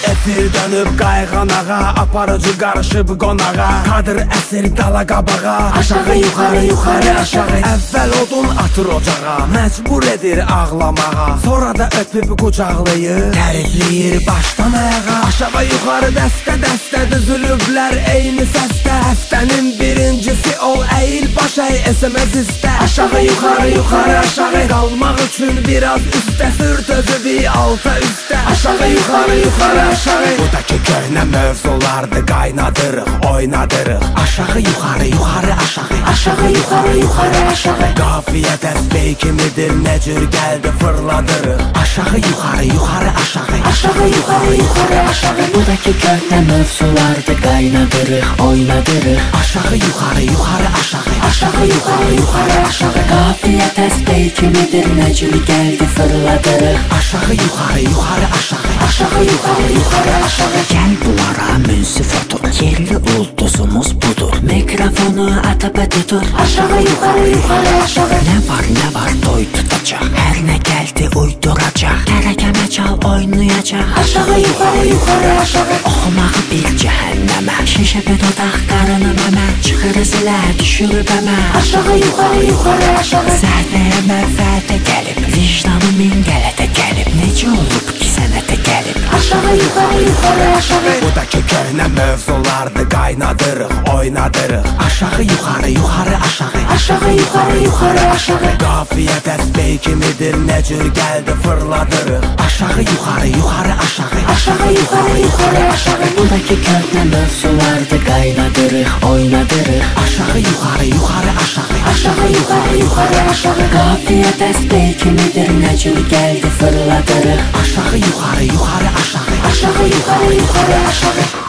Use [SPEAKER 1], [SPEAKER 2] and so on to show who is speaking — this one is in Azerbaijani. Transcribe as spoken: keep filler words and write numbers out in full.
[SPEAKER 1] efir dönüb qayğanağa, aparıcı qarışıb qonağa, kadr əsir dala qabağa, aşağı yuxarı yuxarı aşağı. Əvvəl odun atır ocağa, məcbur edir ağlamağa, sonra da öpüb qucaqlayır, tərifləyir başdan ayağa. Aşağı yuxarı dəstə dəstə düzülüblər eyni səsdə, həftənin birincisi ol, əyil baş əy, S M S istə. Aşağı yuxarı yuxarı aşağı, qalmaq üçün biraz üstə, sür tözü bir alta üstə. Aşağı yuxarı yuxarı aşağı, budakı köhnə mövzulardı, qaynadırıq, oynadırıq. Aşağı yuxarı yuxarı aşağı, aşağı yuxarı yuxarı aşağı. Qafiyə təsbih kimidir, nə cür gəldi fırladırıq. Aşağı yuxarı yuxarı aşağı, aşağı yuxarı yuxarı aşağı.
[SPEAKER 2] Budakı köhnə mövzulardı, qaynadırıq, oynadırıq.
[SPEAKER 1] Aşağı yuxarı yuxarı aşağı, aşağı yuxarı yuxarı aşağı.
[SPEAKER 2] Qafiyə təsbih kimidir, nə cür gəldi fırladırıq.
[SPEAKER 1] Aşağı yuxarı yuxarı aşağı, aşağı yuxarı yuxarı aşağı.
[SPEAKER 2] Gəl bunlara münsif otur, yerli ulduzumuz budur. Mikrofonu atıp tutur,
[SPEAKER 1] aşağı yuxarı yuxarı aşağı.
[SPEAKER 2] Nə var nə var doy tutacaq, hər nə gəldi uyduracaq. Tərəkəmə çal oynayacaq,
[SPEAKER 1] aşağı yuxarı yuxarı aşağı.
[SPEAKER 2] Oxumağı bil cəhənnəmə, şişə bir dodaq qarını məmə, çıxır zilə düşürüb əmə.
[SPEAKER 1] Aşağı yuxarı yuxarı aşağı.
[SPEAKER 2] Səhvəyə mənfəətə gəlib, vicdanı min qələtə gəlib. Necə olub ki sənətə gəlib,
[SPEAKER 1] aşağı yuxarı yuxarı aşağı. Budakı köhnə mövzulardı, qaynadırıq, oynadırıq. Aşağı yuxarı yuxarı aşağı, aşağı yuxarı yuxarı aşağı. Qafiyə təsbih kimidir, nə cür gəldi fırladırıq. Aşağı yuxarı yuxarı aşağı, aşağı yuxarı yuxarı aşağı.
[SPEAKER 2] Budakı köhnə mövzulardı, qaynadırıq, oynadırıq.
[SPEAKER 1] Aşağı yuxarı yuxarı aşağı, aşağı yuxarı yuxarı aşağı.
[SPEAKER 2] Qafiyə təsbih kimidir, nə cür gəldi fırladırıq.
[SPEAKER 1] Aşağı yuxarı yuxarı aşağı, aşağı yuxarı yuxarı aşağı.